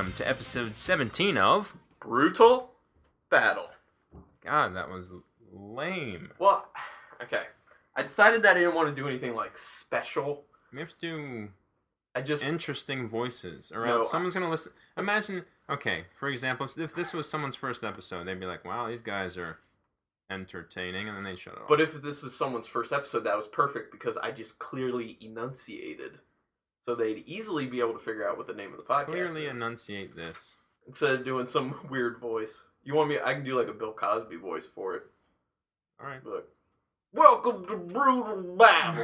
welcome to episode 17 of... Brutal Battle. God, that was lame. Well, okay. I decided that I didn't want to do anything, like, special. We have to do interesting voices, or else someone's going to listen. Imagine, okay, for example, if this was someone's first episode, they'd be like, wow, these guys are entertaining, and then they'd shut it off. But if this is someone's first episode, that was perfect, because I just clearly enunciated. So they'd easily be able to figure out what the name of the podcast Clearly is. enunciate this. Instead of doing some weird voice. You want me... I can do, like, a Bill Cosby voice for it. Alright. Look. Welcome to Brutal Battle.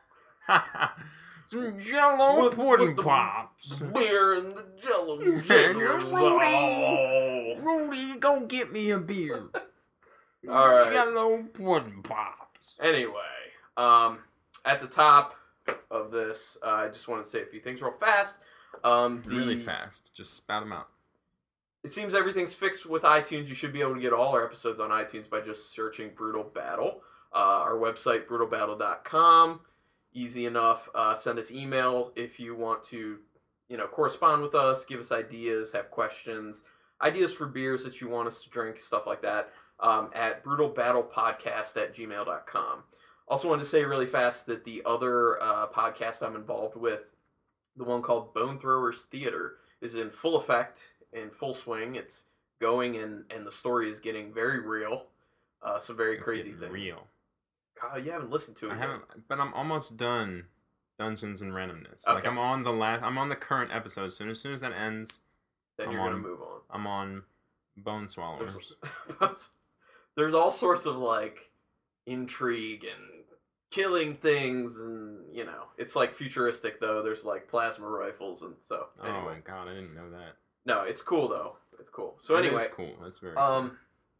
Some Jello pudding pops. Beer and the Jello jiggers. Rudy, go get me a beer. Alright. Jello pudding pops. Anyway, at the top of this, I just want to say a few things real fast. Really fast. Just spout them out. It seems everything's fixed with iTunes. You should be able to get all our episodes on iTunes by just searching Brutal Battle. Our website, brutalbattle.com. Easy enough. Send us email if you want to, correspond with us, give us ideas, have questions, ideas for beers that you want us to drink, stuff like that, at brutalbattlepodcast@gmail.com. Also wanted to say really fast that the other podcast I'm involved with, the one called Bone Throwers Theater, is in full effect, in full swing. It's going, and the story is getting very real. Some very crazy things. Real. God, you haven't listened to it. I haven't, but I'm almost done. Dungeons and Randomness. Okay. Like I'm on the current episode. As soon as that ends, Then you're gonna move on. I'm on Bone Swallowers. There's all sorts of like intrigue and killing things, and it's like futuristic though. There's like plasma rifles, and so anyway. Oh my god, I didn't know that. No, it's cool though. It's cool. So anyway, it's cool. That's very cool.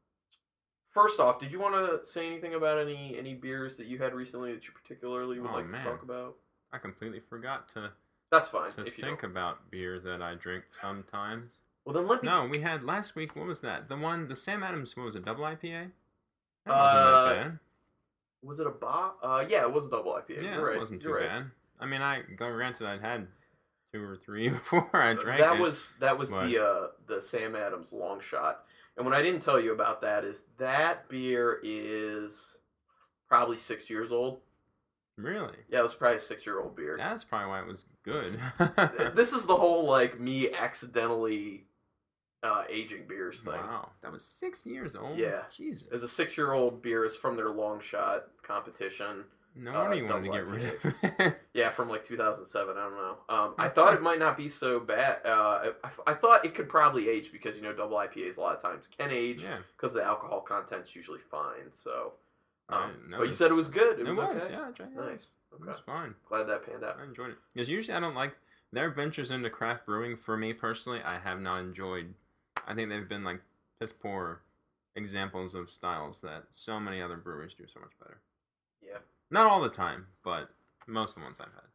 First off, did you want to say anything about any beers that you had recently that you particularly would like to talk about? I completely forgot to. That's fine. To think about beer that I drink sometimes. Well, then let me. No, we had last week. What was that? The Sam Adams. What was it? Double IPA. That wasn't that bad. Was it a yeah, it was a double IPA. Yeah, You're right. It wasn't too bad. I mean, granted, I'd had 2 or 3 before I drank it. That was the Sam Adams long shot. And what I didn't tell you about that is that beer is probably 6 years old. Really? Yeah, it was probably a 6-year-old beer. That's probably why it was good. This is the whole, like, me accidentally aging beers thing. Wow. That was 6 years old? Yeah. Jesus. It's a 6-year-old beer. It's from their long shot competition. No wonder you wanted to get rid of it. Yeah, from like 2007. I don't know. I thought it might not be so bad. I thought it could probably age because double IPAs a lot of times can age because the alcohol content's usually fine. So, but you said it was good. It was okay. Yeah, I drank it. Nice. Okay. It was fine. Glad that panned out. I enjoyed it because usually I don't like their ventures into craft brewing. For me personally, I have not enjoyed. I think they've been like piss poor examples of styles that so many other breweries do so much better. Yeah. Not all the time, but most of the ones I've had.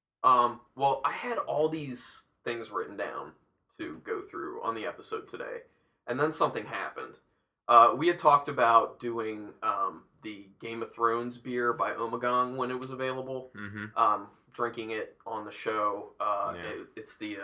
Well, I had all these things written down to go through on the episode today, and then something happened. We had talked about doing the Game of Thrones beer by Ommegang when it was available. Mm-hmm. Drinking it on the show. It's the...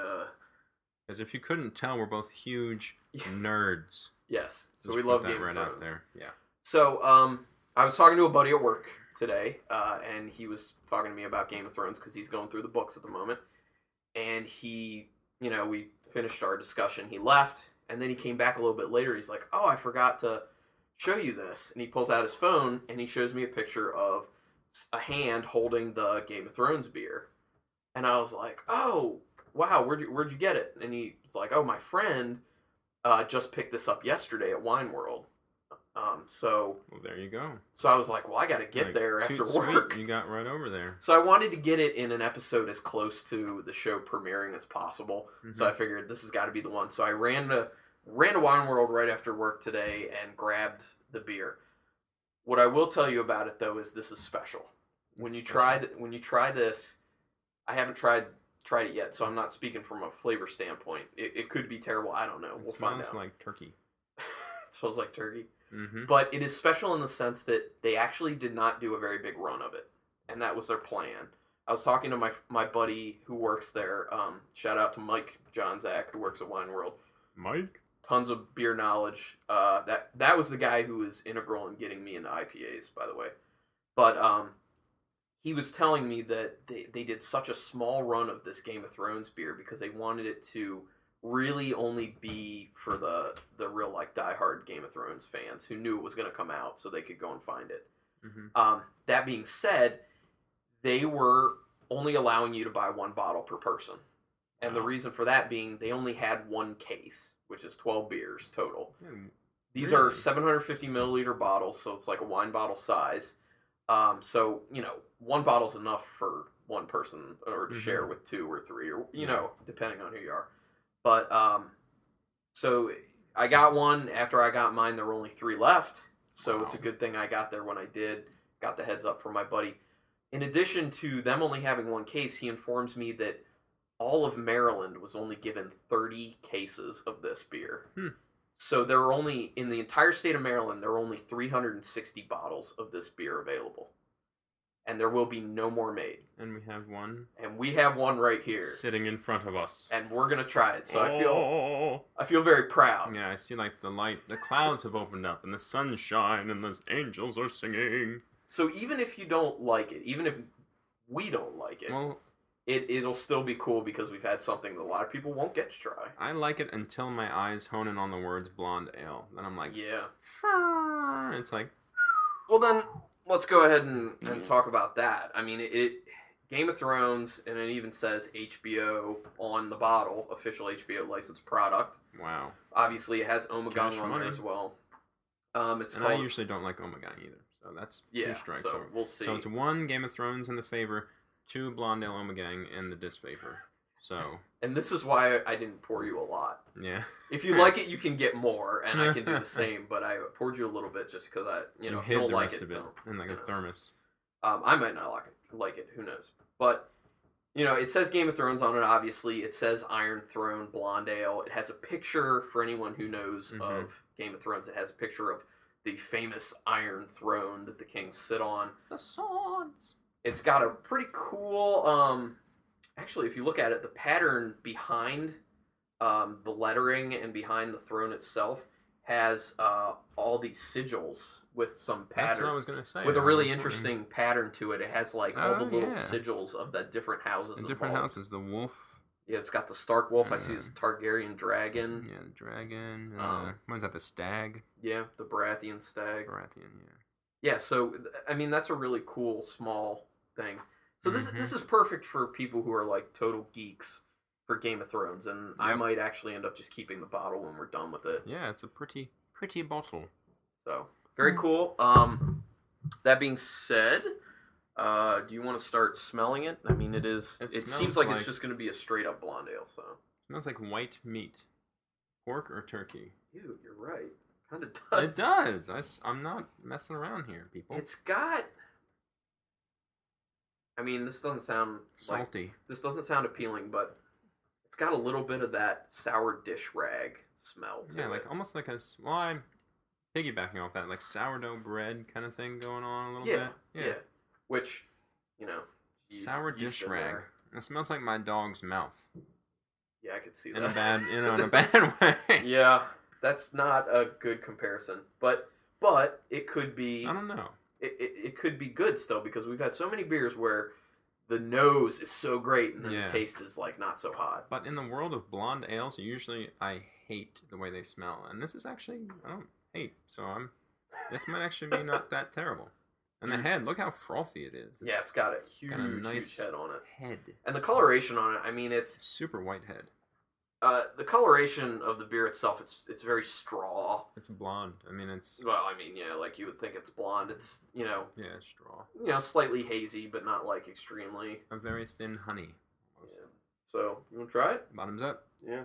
As if you couldn't tell, we're both huge nerds. Yes. So Just we love that Game of Thrones. out there. Yeah. So, I was talking to a buddy at work today, and he was talking to me about Game of Thrones because he's going through the books at the moment. And he, we finished our discussion. He left, and then he came back a little bit later. He's like, "Oh, I forgot to show you this." And he pulls out his phone, and he shows me a picture of a hand holding the Game of Thrones beer. And I was like, "Oh, wow, where'd you get it?" And he was like, "Oh, my friend just picked this up yesterday at Wine World." Well, there you go. So I was like, well, I got to get there after work. You got right over there. So I wanted to get it in an episode as close to the show premiering as possible. Mm-hmm. So I figured this has got to be the one. So I ran to Wine World right after work today and grabbed the beer. What I will tell you about it though is this is special. When you try this, I haven't tried it yet, so I'm not speaking from a flavor standpoint. It could be terrible. I don't know. We'll find out. It smells like turkey. It smells like turkey. Mm-hmm. But it is special in the sense that they actually did not do a very big run of it. And that was their plan. I was talking to my buddy who works there. Shout out to Mike Johnzak, who works at Wine World. Mike? Tons of beer knowledge. That was the guy who was integral in getting me into IPAs, by the way. But he was telling me that they did such a small run of this Game of Thrones beer because they wanted it to really only be for the real like diehard Game of Thrones fans who knew it was going to come out, so they could go and find it. Mm-hmm. That being said, they were only allowing you to buy one bottle per person, and the reason for that being they only had one case, which is 12 beers total. These are 750 milliliter bottles, so it's like a wine bottle size. So one bottle's enough for one person, or to share with 2 or 3, or depending on who you are. But so I got one. After I got mine, there were only 3 left. So it's a good thing I got there when I did. Got the heads up from my buddy. In addition to them only having one case, he informs me that all of Maryland was only given 30 cases of this beer. So there were only, in the entire state of Maryland, there were only 360 bottles of this beer available. And there will be no more made. And we have one. And we have one right here. Sitting in front of us. And we're going to try it. So I feel very proud. Yeah, I see like the clouds have opened up and the sunshine and the angels are singing. So even if you don't like it, even if we don't like it, well, it'll still be cool because we've had something that a lot of people won't get to try. I like it until my eyes hone in on the words blonde ale. Then I'm like, yeah. It's like, well then, let's go ahead and talk about that. I mean, Game of Thrones, and it even says HBO on the bottle, official HBO licensed product. Wow. Obviously, it has Omegang on there as well. I usually don't like Omegang either, so that's 2 strikes. So we'll see. So it's 1 Game of Thrones in the favor, 2 Blonde Ale Omegang in the disfavor. So. And this is why I didn't pour you a lot. Yeah. If you like it, you can get more, and I can do the same. But I poured you a little bit just because if you don't like it, in like a thermos. I might not like it. Who knows? But it says Game of Thrones on it. Obviously, it says Iron Throne Blonde Ale. It has a picture for anyone who knows of Game of Thrones. It has a picture of the famous Iron Throne that the kings sit on. The swords. It's got a pretty cool. Actually, if you look at it, the pattern behind the lettering and behind the throne itself has all these sigils with some pattern. That's what I was going to say. With a really interesting pattern to it. It has like all the little sigils of the different houses. The different houses. The wolf. Yeah, it's got the Stark wolf. I see it's a Targaryen dragon. Yeah, the dragon. What is that, the stag? Yeah, the Baratheon stag. Baratheon, yeah. Yeah, so, I mean, that's a really cool, small thing. So this is perfect for people who are like total geeks for Game of Thrones, and I might actually end up just keeping the bottle when we're done with it. Yeah, it's a pretty bottle. So very cool. That being said, do you want to start smelling it? I mean, it seems like it's just going to be a straight up blonde ale. So it smells like white meat, pork or turkey. Ew, you're right. Kind of does. It does. I'm not messing around here, people. It's got. I mean, this doesn't sound salty. This doesn't sound appealing, but it's got a little bit of that sour dish rag smell to it. Yeah, like almost like I'm piggybacking off that, like sourdough bread kind of thing going on a little bit. Yeah. Which, sour dish rag. It smells like my dog's mouth. Yeah, I could see that. In a bad way. Yeah, that's not a good comparison, but it could be. I don't know. It could be good still, because we've had so many beers where the nose is so great and then the taste is like not so hot. But in the world of blonde ales, usually I hate the way they smell, and this is actually I don't hate. So this might actually be not that terrible. And the head, look how frothy it is. It's got a huge head on it. Head. And the coloration on it, I mean, it's super white head. The coloration of the beer itself, it's very straw. It's blonde. I mean, it's... Well, I mean, yeah, like you would think it's blonde. It's, Yeah, straw. Slightly hazy, but not, like, extremely. A very thin honey. Yeah. So, you want to try it? Bottoms up. Yeah.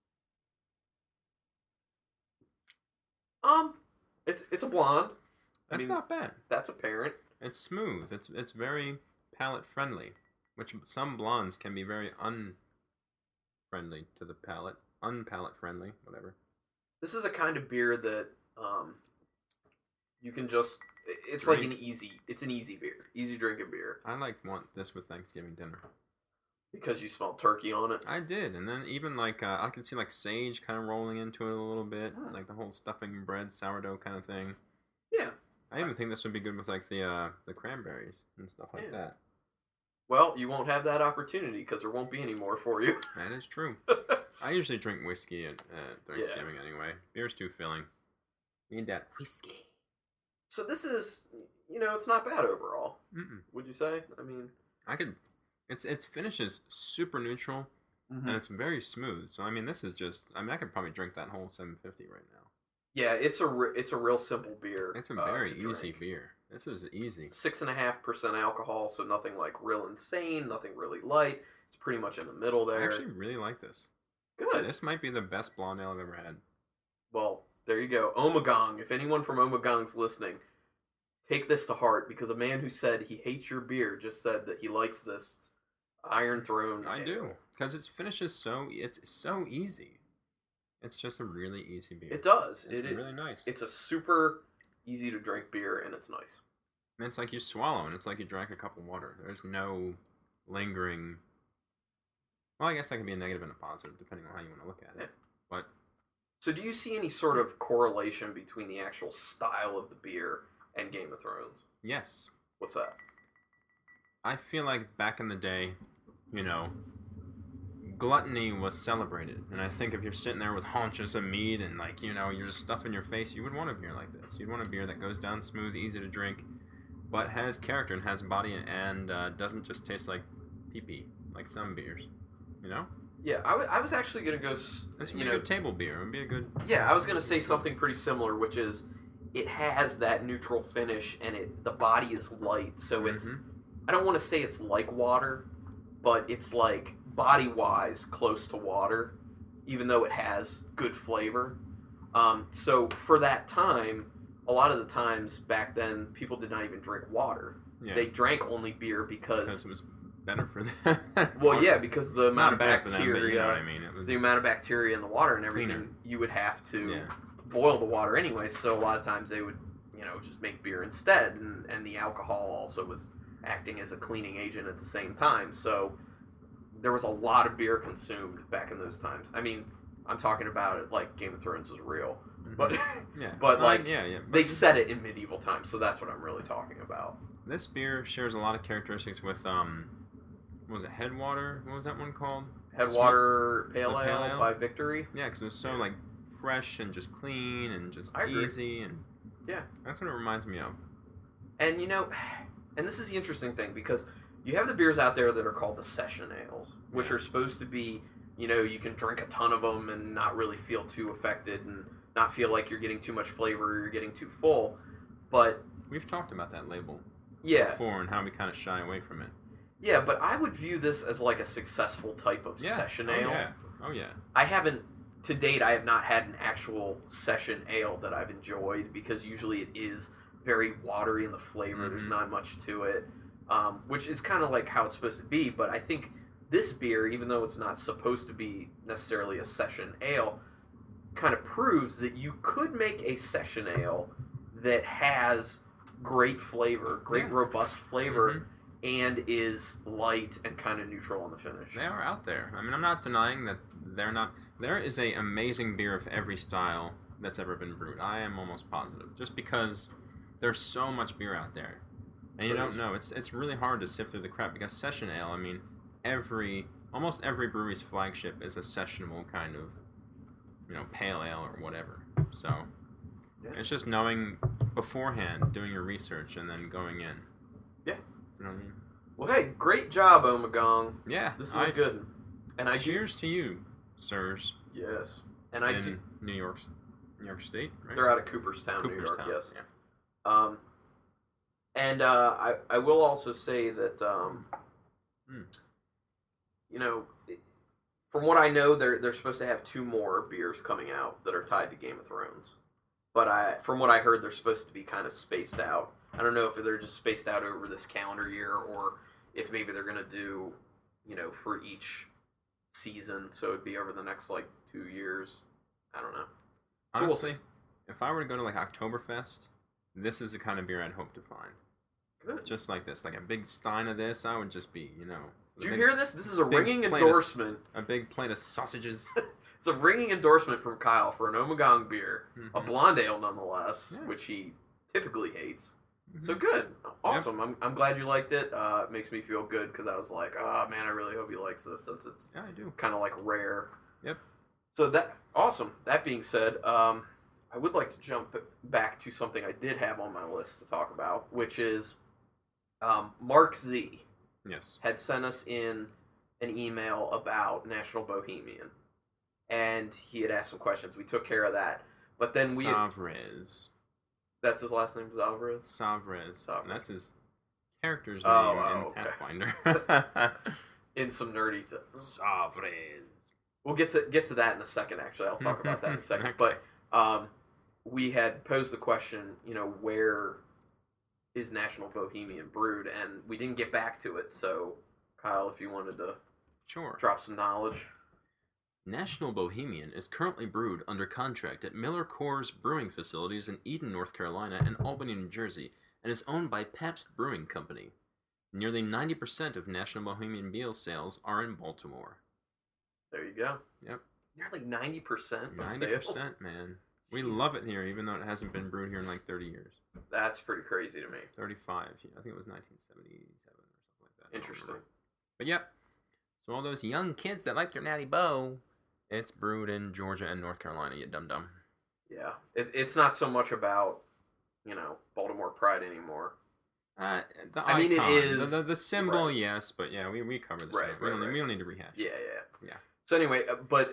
It's a blonde. That's not bad. That's apparent. It's smooth. It's very palate friendly, which some blondes can be very unfriendly to the palate, unpalate friendly, whatever. This is a kind of beer that you can just It's drink. Like it's an easy beer. Easy drinking beer. I want this with Thanksgiving dinner. Because you smelled turkey on it? I did. And then even I could see sage kind of rolling into it a little bit. Like the whole stuffing bread, sourdough kind of thing. Yeah. I even think this would be good with the cranberries and stuff like that. Well, you won't have that opportunity because there won't be any more for you. That is true. I usually drink whiskey at Thanksgiving anyway. Beer's too filling. You need that whiskey. So this is, it's not bad overall. Would you say? I mean, Its finish is super neutral, and it's very smooth. So I mean, this is just. I mean, I could probably drink that whole 750 right now. Yeah, it's a real simple beer. It's a very easy beer. This is easy. 6.5% alcohol, so nothing real insane, nothing really light. It's pretty much in the middle there. I actually really like this. Good. This might be the best blonde ale I've ever had. Well, there you go. Ommegang. If anyone from Ommegang's listening, take this to heart, because a man who said he hates your beer just said that he likes this Iron Throne ale. I do, because its finish is it's so easy. It's just a really easy beer. It does. It's really nice. It's a super easy to drink beer, and it's nice. And it's like you swallow, and it's like you drank a cup of water. There's no lingering. Well, I guess that can be a negative and a positive, depending on how you want to look at it. But so, do you see any sort of correlation between the actual style of the beer and Game of Thrones? Yes. What's that? I feel like back in the day, gluttony was celebrated. And I think if you're sitting there with haunches of meat and you're just stuffing your face, you would want a beer like this. You'd want a beer that goes down smooth, easy to drink, but has character and has body and doesn't just taste like pee-pee, like some beers. Yeah, I was actually going to go... This would be a good table beer. It would be a good... Yeah, I was going to say something pretty similar, which is it has that neutral finish and the body is light, so it's... I don't want to say it's like water, but it's body-wise close to water, even though it has good flavor. So for that time, a lot of the times back then, people did not even drink water. Yeah. They drank only beer because it was better for them. Well, yeah, because the amount of bacteria, them, the amount of bacteria in the water and everything, cleaner. You would have to boil the water anyway. So a lot of times they would, just make beer instead, and the alcohol also was acting as a cleaning agent at the same time. So there was a lot of beer consumed back in those times. I mean, I'm talking about it like Game of Thrones was real, but they set it in medieval times, so that's what I'm really talking about. This beer shares a lot of characteristics with what was it, Headwater? What was that one called? Headwater Pale Ale by Victory. Yeah, because it was so fresh and just clean and just easy, and that's what it reminds me of. And and this is the interesting thing, because you have the beers out there that are called the session ales, which are supposed to be, you can drink a ton of them and not really feel too affected and not feel like you're getting too much flavor or you're getting too full. But we've talked about that label before and how we kind of shy away from it. Yeah, but I would view this as a successful type of session ale. Oh yeah. To date, I have not had an actual session ale that I've enjoyed, because usually it is very watery in the flavor. There's not much to it, which is kind of like how it's supposed to be. But I think this beer, even though it's not supposed to be necessarily a session ale, kind of proves that you could make a session ale that has great flavor, robust flavor, and is light and kind of neutral on the finish. They are out there. I mean, I'm not denying that they're not. There is a amazing beer of every style that's ever been brewed. I am almost positive. Just because there's so much beer out there. And you don't know. It's really hard to sift through the crap, because session ale, I mean, almost every brewery's flagship is a sessionable kind of, pale ale or whatever. So it's just knowing beforehand, doing your research, and then going in. Yeah. You know what I mean? Well, hey, great job, Ommegang. Yeah. This is good. And cheers to you, sirs. Yes. And New York State, right? They're out of Cooperstown, New York, yes. Yeah. And I will also say that, from what I know, they're supposed to have 2 more beers coming out that are tied to Game of Thrones. But from what I heard, they're supposed to be kind of spaced out. I don't know if they're just spaced out over this calendar year, or if maybe they're going to do, for each season. So it'd be over the next, 2 years. I don't know. Honestly, if I were to go to, Oktoberfest, this is the kind of beer I'd hope to find. Good. Just like this. Like a big stein of this, I would just be, Did you hear this? This is a ringing endorsement. A big plate of sausages. It's a ringing endorsement from Kyle for an Ommegang beer. A blonde ale, nonetheless, which he typically hates. So good. Awesome. Yep. I'm glad you liked it. It makes me feel good because I was like, oh, man, I really hope he likes this since it's I do. Kind of like rare. Yep. So awesome. That being said, I would like to jump back to something I did have on my list to talk about, which is Mark Z. Yes. Had sent us in an email about National Bohemian. And he had asked some questions. We took care of that. But then Savrez. That's his last name, Savrez? Savrez. That's his character's name in Pathfinder. In some nerdy stuff. Savrez. We'll get to that in a second, actually. I'll talk about that in a second. Okay. But we had posed the question, where is National Bohemian brewed? And we didn't get back to it. So, Kyle, if you wanted to drop some knowledge. National Bohemian is currently brewed under contract at Miller Coors brewing facilities in Eden, North Carolina and Albany, New Jersey, and is owned by Pabst Brewing Company. Nearly 90% of National Bohemian beer sales are in Baltimore. There you go. Yep. Nearly 90% of 90%, sales? Man. We love it here, even though it hasn't been brewed here in like 30 years. That's pretty crazy to me. 35. I think it was 1977 or something like that. Interesting. But yep. So all those young kids that like your Natty Boh, it's brewed in Georgia and North Carolina, you dum-dum. Yeah. It's not so much about, Baltimore pride anymore. It is. The symbol, right. Yes, but yeah, we covered the symbol. We don't need to rehash. Yeah. So anyway, but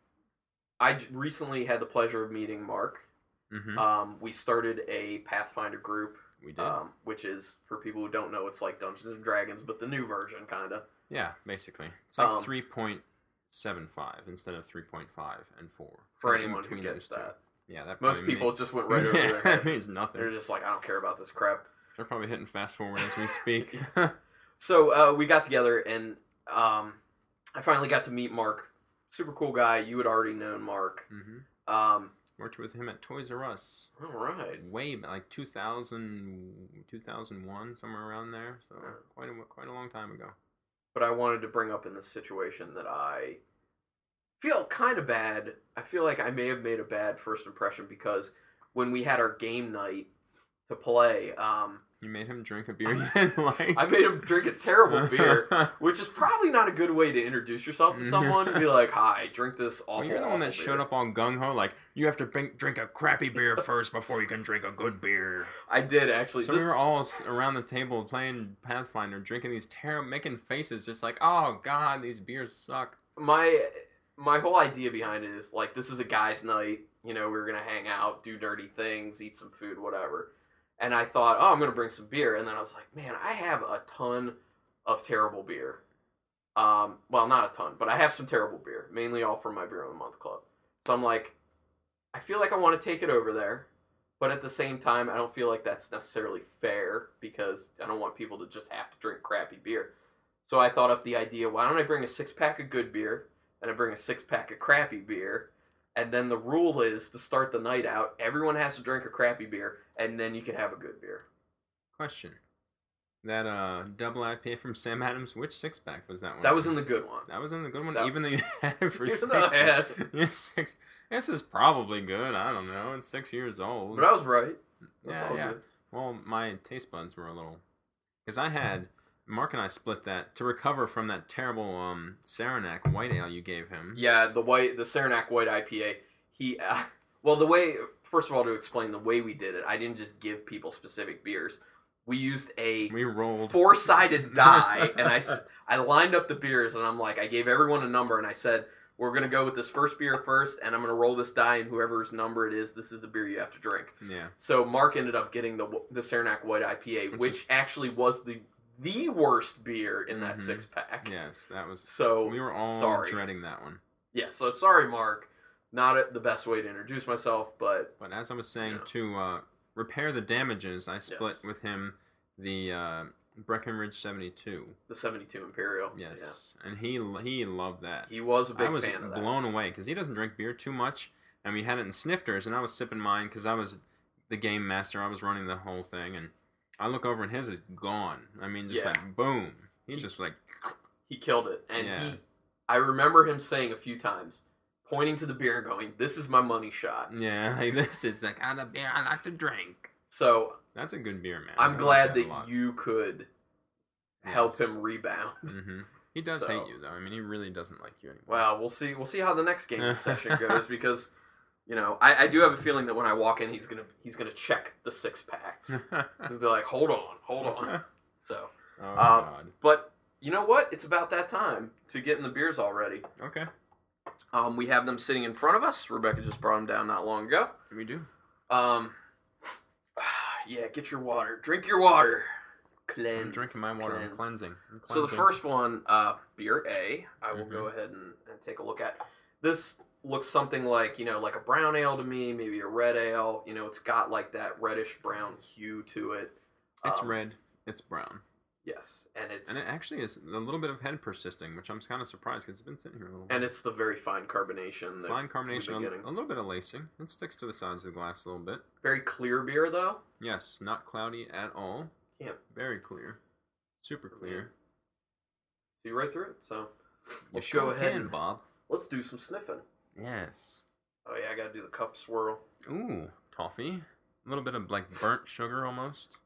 I recently had the pleasure of meeting Mark. Mm-hmm. We started a Pathfinder group. We did. Which is, for people who don't know, it's like Dungeons and Dragons, but the new version, kind of. Yeah, basically. It's like 3.75 instead of 3.5 and 4. For anyone who gets that. Yeah, that most people just went right over their head. That means nothing. They're just like, I don't care about this crap. They're probably hitting fast forward as we speak. So we got together, and I finally got to meet Mark. Super cool guy. You had already known Mark. Mm-hmm. Worked with him at Toys R Us. All right. Way back, like 2000, 2001, somewhere around there. So quite a long time ago. But I wanted to bring up in this situation that I feel kind of bad. I feel like I may have made a bad first impression because when we had our game night to play, you made him drink a beer you didn't like. I made him drink a terrible beer, which is probably not a good way to introduce yourself to someone. Be like, "Hi, drink this awful." Well, you're the one that showed up all gung ho, like you have to drink a crappy beer first before you can drink a good beer. I did actually. So we were all around the table playing Pathfinder, drinking these making faces, just like, "Oh God, these beers suck." My whole idea behind it is like, this is a guy's night. We were gonna hang out, do dirty things, eat some food, whatever. And I thought, I'm going to bring some beer. And then I was like, man, I have a ton of terrible beer. Well, not a ton, but I have some terrible beer. Mainly all from my Beer of the Month Club. So I'm like, I feel like I want to take it over there. But at the same time, I don't feel like that's necessarily fair. Because I don't want people to just have to drink crappy beer. So I thought up the idea, why don't I bring a 6-pack of good beer? And I bring a 6-pack of crappy beer. And then the rule is, to start the night out, everyone has to drink a crappy beer, and then you can have a good beer. Question. That double IPA from Sam Adams, which 6-pack was that one? That was in the good one. That was in the good one? Even though you had it for 6? Yeah, 6. This is probably good. I don't know. It's 6 years old. But I was right. That's all yeah. Good. Well, my taste buds were a little... Because I had... Mark and I split that to recover from that terrible Saranac white ale you gave him. Yeah, the Saranac white IPA. First of all, to explain the way we did it, I didn't just give people specific beers. We used we rolled 4-sided die, and I lined up the beers, and I'm like, I gave everyone a number, and I said, we're going to go with this first beer first, and I'm going to roll this die, and whoever's number it is, this is the beer you have to drink. Yeah. So Mark ended up getting the Saranac white IPA, which actually was the worst beer in that 6-pack. Yes, that was... So, we were all dreading that one. Yeah, so sorry, Mark. Not the best way to introduce myself, but... But as I was saying, to repair the damages, I split with him the Breckenridge 72. The 72 Imperial. Yes, yeah. And he loved that. He was a big fan of that. I was blown away, because he doesn't drink beer too much, and we had it in snifters, and I was sipping mine, because I was the game master. I was running the whole thing, and I look over and his is gone. I mean, just like boom. He's just like he killed it, and I remember him saying a few times, pointing to the beer and going, "This is my money shot." Yeah, like, this is the kind of beer I like to drink. So that's a good beer, man. I'm glad that you could help him rebound. Mm-hmm. He does hate you, though. I mean, he really doesn't like you anymore. Well, we'll see. We'll see how the next gaming session goes because, I do have a feeling that when I walk in, he's gonna check the 6-packs and be like, "Hold on." So, God. But you know what? It's about that time to get in the beers already. Okay. We have them sitting in front of us. Rebecca just brought them down not long ago. We do. Yeah. Get your water. Drink your water. Cleanse. I'm drinking my water. I'm cleansing. So the first one, beer A, I will go ahead and take a look at. This looks something like, like a brown ale to me, maybe a red ale. It's got like that reddish brown hue to it. It's red. It's brown. Yes, and it actually is a little bit of head persisting, which I'm kind of surprised because it's been sitting here a little bit. And it's the very fine carbonation. A little bit of lacing. It sticks to the sides of the glass a little bit. Very clear beer, though. Yes, not cloudy at all. Yeah. Very clear. Super clear. See right through it. So let's go ahead, Bob. Let's do some sniffing. Yes. Oh yeah, I gotta do the cup swirl. Ooh, toffee. A little bit of like burnt sugar almost.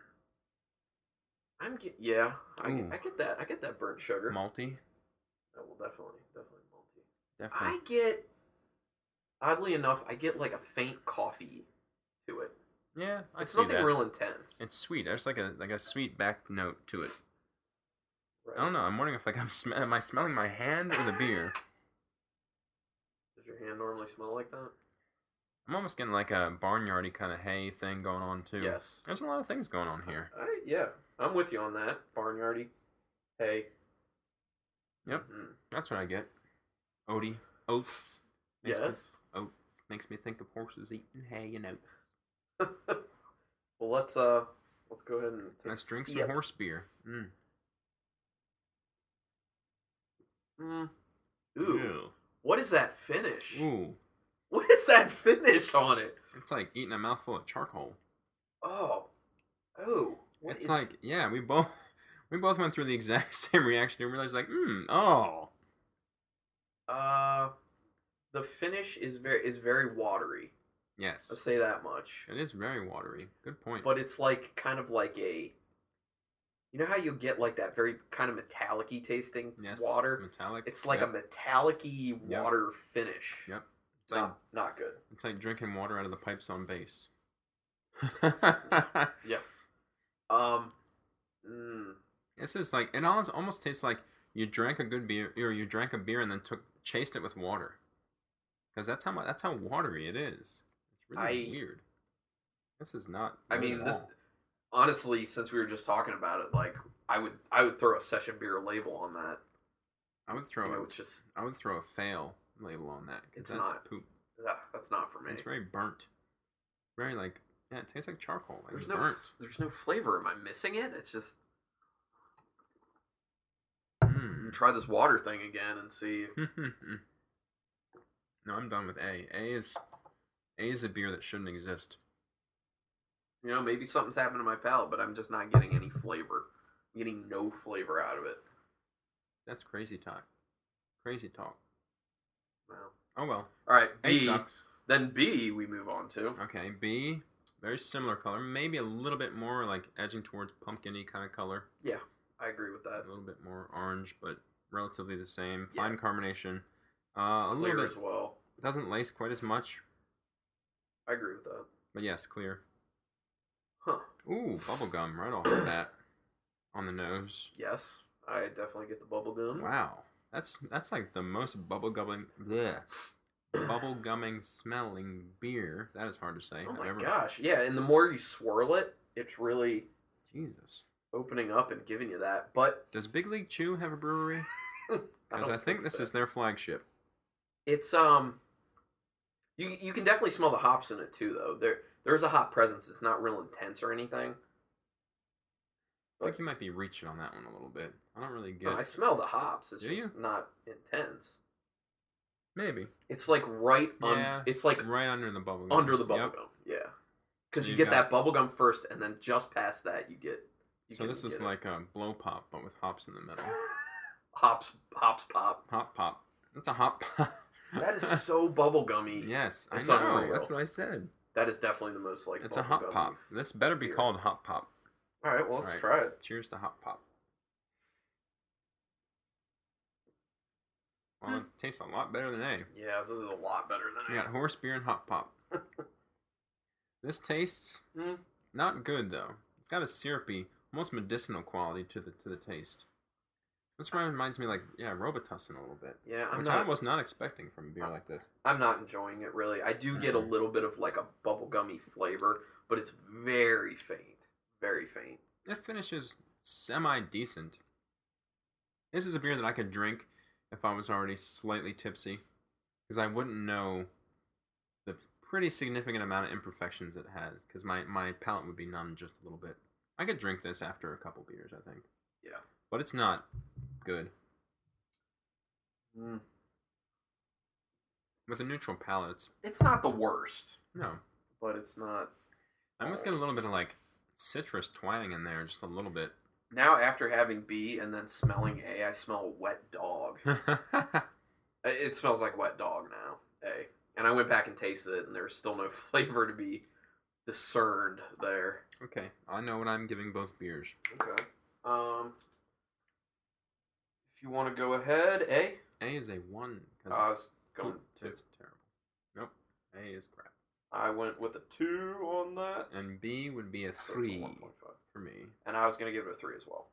I get that. I get that burnt sugar. Malty. Oh, well, definitely malty. Definitely. Oddly enough, I get like a faint coffee to it. Yeah, it's nothing real intense. It's sweet. There's like a sweet back note to it. Right. I don't know. I'm wondering if am I smelling my hand or the beer? Does your hand normally smell like that? I'm almost getting like a barnyardy kind of hay thing going on too. Yes. There's a lot of things going on here. Yeah, I'm with you on that. Barnyardy, hay. Yep, that's what I get. Oats. Yes. Oats makes me think of horses eating hay and oats. Well, let's go ahead and let's drink some horse beer. Ooh. Ew. What is that finish? Ooh. What is that finish on it? It's like eating a mouthful of charcoal. Oh. It's like, yeah, we both went through the exact same reaction and realized like, oh. The finish is very watery. Yes. Let's say that much. It is very watery. Good point. But it's like kind of like a, you know how you get like that very kind of metallic-y tasting water? Metallic. It's like a metallic-y water finish. Yep. It's not good. It's like drinking water out of the pipes on base. Yep. This is like, it almost tastes like you drank a good beer, or you drank a beer and then chased it with water. Because that's how watery it is. It's really weird. This is not. I mean, this honestly, since we were just talking about it, like I would throw a session beer label on that. I would throw a fail label on that. It's that's not poop. Yeah, that's not for me. It's very burnt. Very like, yeah, it tastes like charcoal. Like there's no flavor. Am I missing it? It's just. Try this water thing again and see. No, I'm done with A. A is a beer that shouldn't exist. Maybe something's happened to my palate, but I'm just not getting any flavor. I'm getting no flavor out of it. That's crazy talk. Crazy talk. Well. Oh well. All right, B. A sucks. Then B we move on to. Okay, B. Very similar color. Maybe a little bit more like edging towards pumpkin-y kind of color. Yeah, I agree with that. A little bit more orange, but relatively the same. Fine carbonation. A little bit as well. It doesn't lace quite as much. I agree with that. But yes, clear. Huh. Ooh, bubblegum right off the bat. On the nose. Yes, I definitely get the bubblegum. Wow. That's like the most bubblegumming smelling beer. That is hard to say. Oh my gosh. Yeah, and the more you swirl it, it's really Jesus opening up and giving you that. But does Big League Chew have a brewery? Because I think this is their flagship. It's you can definitely smell the hops in it too, though. There's a hop presence. It's not real intense or anything. I think you might be reaching on that one a little bit. I don't really get. No, I smell the hops. It's just not intense. Maybe it's like it's like right under the bubblegum. Under the bubblegum, yeah. Because you get that bubblegum first, and then just past that, you get... So this is like a blow pop, but with hops in the middle. Hops pop. Hop pop. That's a hop pop. That is so bubblegummy. Yes, I know. Unreal. That's what I said. That is definitely the most like. It's a hop pop. This better be called hop pop. All right, well let's try it. Cheers to hop pop. Well, it tastes a lot better than A. Yeah, this is a lot better than A. You got horse beer and hop pop. This tastes not good though. It's got a syrupy, almost medicinal quality to the taste. This reminds me Robitussin a little bit. Yeah, I was not expecting from a beer like this. I'm not enjoying it really. I do get a little bit of like a bubblegummy flavor, but it's very faint. Very faint. It finishes semi-decent. This is a beer that I could drink if I was already slightly tipsy, because I wouldn't know the pretty significant amount of imperfections it has, because my palate would be numb just a little bit. I could drink this after a couple beers, I think. Yeah. But it's not good. With a neutral palate, it's not the worst. No. But it's not... I almost get a little bit of like citrus twang in there, just a little bit. Now, after having B and then smelling A, I smell wet dog. It smells like wet dog now, A. And I went back and tasted it, and there's still no flavor to be discerned there. Okay, I know what I'm giving both beers. Okay. If you want to go ahead, A? A is a 1. I was going 2. It's terrible. Nope, A is crap. I went with a 2 on that. And B would be a 3 for me. And I was going to give it a 3 as well.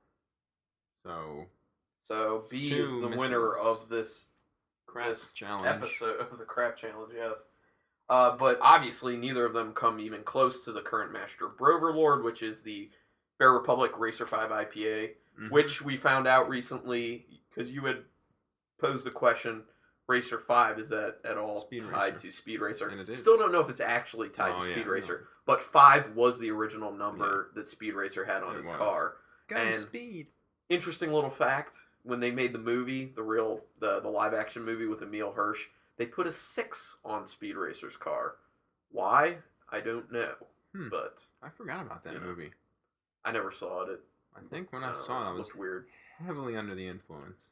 So B is the winner of this challenge episode of the crap challenge, yes. But obviously neither of them come even close to the current Master Broverlord, which is the Bear Republic Racer 5 IPA, which we found out recently because you had posed the question, Racer 5, is that at all tied to Speed Racer? And it is. Still don't know if it's actually tied to Speed Racer, but 5 was the original number that Speed Racer had on his car. Go Speed. Interesting little fact, when they made the movie, the live action movie with Emile Hirsch, they put a 6 on Speed Racer's car. Why? I don't know. But I forgot about that movie. I never saw it. I think when I saw it, I was weird. Heavily under the influence.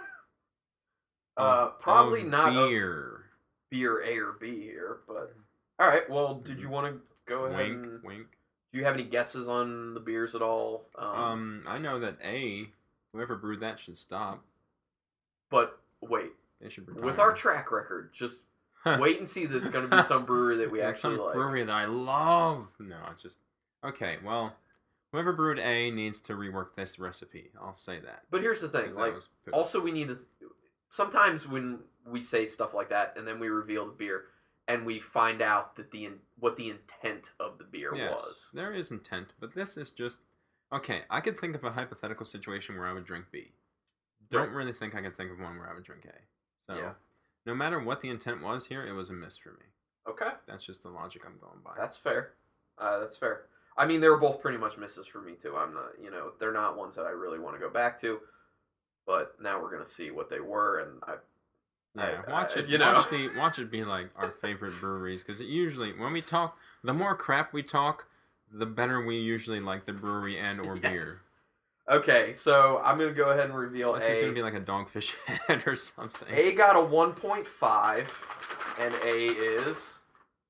Probably not beer. Beer A or B here, but all right. Well, did you want to go ahead? Wink. Do you have any guesses on the beers at all? I know that A, whoever brewed that should stop. But wait, they should retire. With our track record, just wait and see. There's going to be some brewery that we actually like. Some brewery that I love. No, it's just okay. Well, whoever brewed A needs to rework this recipe. I'll say that. But here's the thing: like, also we need to. Sometimes when we say stuff like that, and then we reveal the beer, and we find out that what the intent of the beer was. There is intent, but this is just okay. I could think of a hypothetical situation where I would drink B. Don't really think I could think of one where I would drink A. So, no matter what the intent was here, it was a miss for me. Okay, that's just the logic I'm going by. That's fair. That's fair. I mean, they were both pretty much misses for me too. I'm not, they're not ones that I really want to go back to. But now we're gonna see what they were, and watch it be like our favorite breweries, because usually when we talk, the more crap we talk, the better we usually like the brewery and or beer. Okay, so I'm gonna go ahead and reveal this is gonna be like a Dogfish Head or something. A got a 1.5, and A is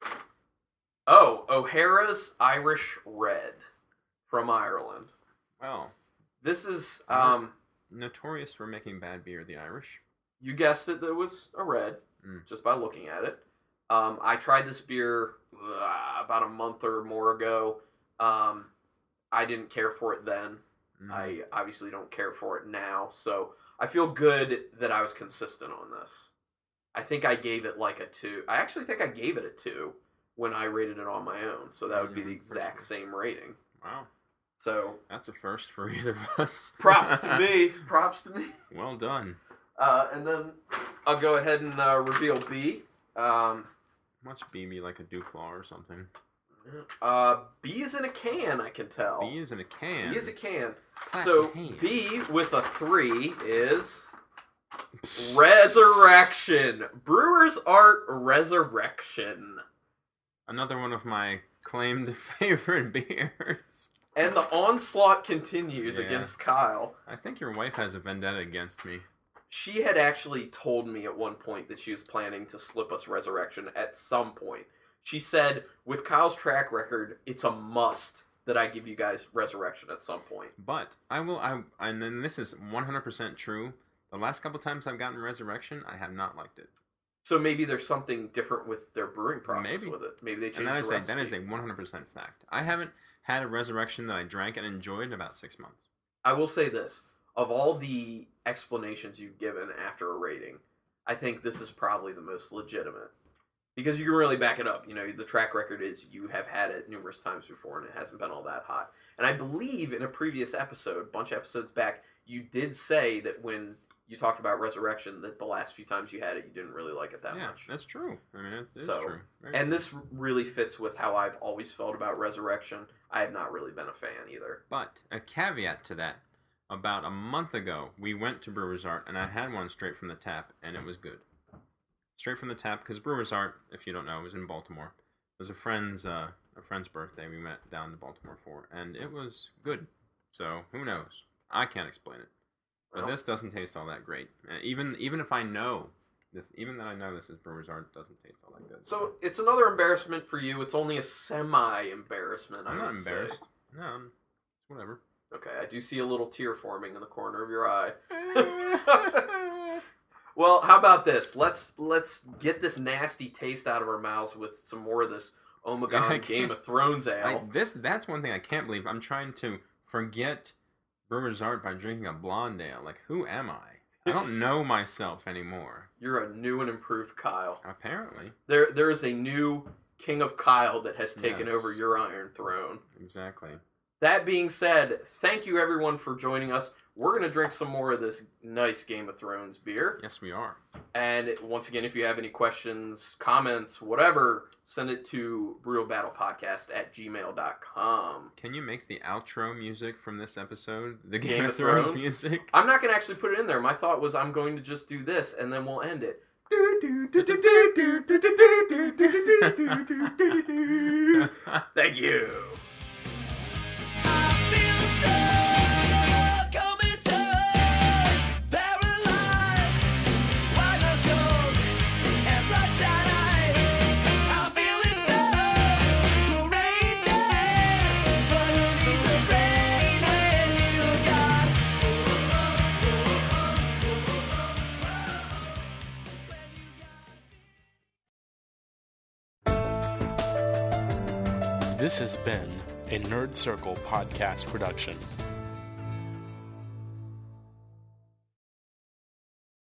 O'Hara's Irish Red from Ireland. Well, this is notorious for making bad beer, the Irish. You guessed it, that was a red, just by looking at it. I tried this beer about a month or more ago. I didn't care for it then. I obviously don't care for it now, so I feel good that I was consistent on this. I think I gave it like a 2. I actually think I gave it a 2 when I rated it on my own, so that would be the exact same rating. Wow. So that's a first for either of us. Props to me. Props to me. Well done. And then I'll go ahead and reveal B. Must be me like a Duclaw or something. B is in a can, I can tell. B is in a can. B is a can. So B with a 3 is Resurrection. Brewers Art Resurrection. Another one of my claimed favorite beers. And the onslaught continues against Kyle. I think your wife has a vendetta against me. She had actually told me at one point that she was planning to slip us Resurrection at some point. She said, with Kyle's track record, it's a must that I give you guys Resurrection at some point. But and then this is 100% true. The last couple times I've gotten Resurrection, I have not liked it. So maybe there's something different with their brewing process with it. Maybe they changed the recipe. That is a 100% fact. I haven't had a Resurrection that I drank and enjoyed in about 6 months. I will say this. Of all the explanations you've given after a rating, I think this is probably the most legitimate. Because you can really back it up. You know, the track record is you have had it numerous times before and it hasn't been all that hot. And I believe in a previous episode, a bunch of episodes back, you did say that when you talked about Resurrection, that the last few times you had it, you didn't really like it that much. Yeah, that's true. I mean, it is true. And this really fits with how I've always felt about Resurrection. I have not really been a fan either. But a caveat to that, about a month ago, we went to Brewer's Art, and I had one straight from the tap, and it was good. Straight from the tap, because Brewer's Art, if you don't know, was in Baltimore. It was a friend's birthday we went down to Baltimore for, and it was good. So, who knows? I can't explain it. But this doesn't taste all that great. Even if I know this, even that I know this is Brewer's Art, it doesn't taste all that good. So it's another embarrassment for you. It's only a semi-embarrassment. I'm not embarrassed. Say. No, whatever. Okay, I do see a little tear forming in the corner of your eye. Well, how about this? Let's get this nasty taste out of our mouths with some more of this Omegon Game of Thrones ale. That's one thing I can't believe. I'm trying to forget Brewer's Art by drinking a blonde ale. Like, who am I? I don't know myself anymore. You're a new and improved Kyle. Apparently. There is a new King of Kyle that has taken over your Iron Throne. Exactly. That being said, thank you everyone for joining us. We're going to drink some more of this nice Game of Thrones beer. Yes, we are. And once again, if you have any questions, comments, whatever, send it to brutalbattlepodcast@gmail.com. Can you make the outro music from this episode? The Game of Thrones music? I'm not going to actually put it in there. My thought was I'm going to just do this, and then we'll end it. Thank you. This has been a Nerd Circle podcast production.